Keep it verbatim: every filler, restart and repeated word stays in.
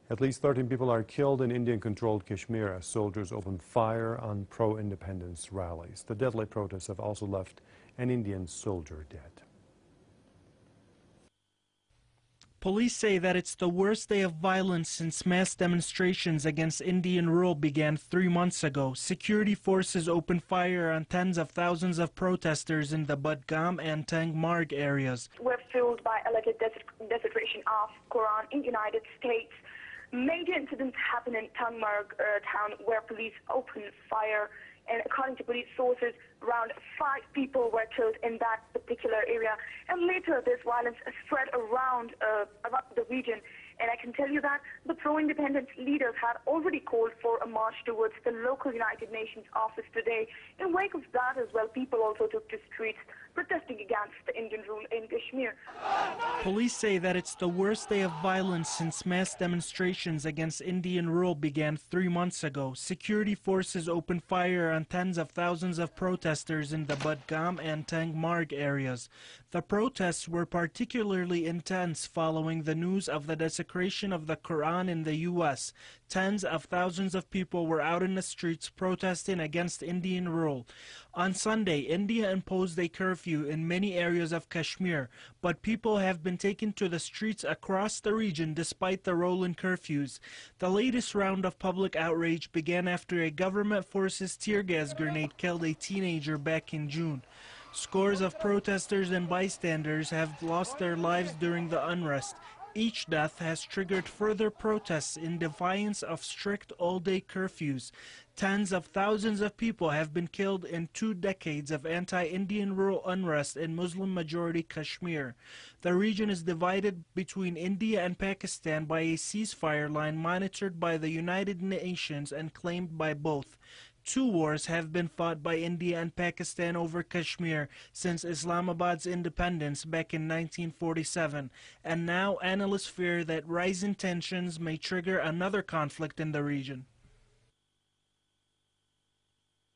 At least thirteen people are killed in Indian-controlled Kashmir as soldiers open fire on pro-independence rallies. The deadly protests have also left an Indian soldier dead. Police say that it's the worst day of violence since mass demonstrations against Indian rule began three months ago. Security forces opened fire on tens of thousands of protesters in the Budgam and Tangmarg areas. We're fueled by alleged desecration of Quran in the United States. Major incidents happened in Tangmarg uh, town where police opened fire, and according to police sources, around five people were killed in that particular area. And later, this violence spread around, uh, around the region. And I can tell you that the pro-independence leaders had already called for a march towards the local United Nations office today. In wake of that as well, people also took to streets protesting against the Indian rule in Kashmir. Police say that it's the worst day of violence since mass demonstrations against Indian rule began three months ago. Security forces opened fire on tens of thousands of protesters in the Budgam and Tangmarg areas. The protests were particularly intense following the news of the desecration of the Quran in the U S. Tens of thousands of people were out in the streets protesting against Indian rule. On Sunday, India imposed a curfew in many areas of Kashmir, but people have been taken to the streets across the region despite the rolling curfews. The latest round of public outrage began after a government forces tear gas grenade killed a teenager back in June. Scores of protesters and bystanders have lost their lives during the unrest. Each death has triggered further protests in defiance of strict all-day curfews. Tens of thousands of people have been killed in two decades of anti-Indian rule unrest in Muslim-majority Kashmir. The region is divided between India and Pakistan by a ceasefire line monitored by the United Nations and claimed by both. Two wars have been fought by India and Pakistan over Kashmir since Islamabad's independence back in nineteen forty-seven, and now analysts fear that rising tensions may trigger another conflict in the region.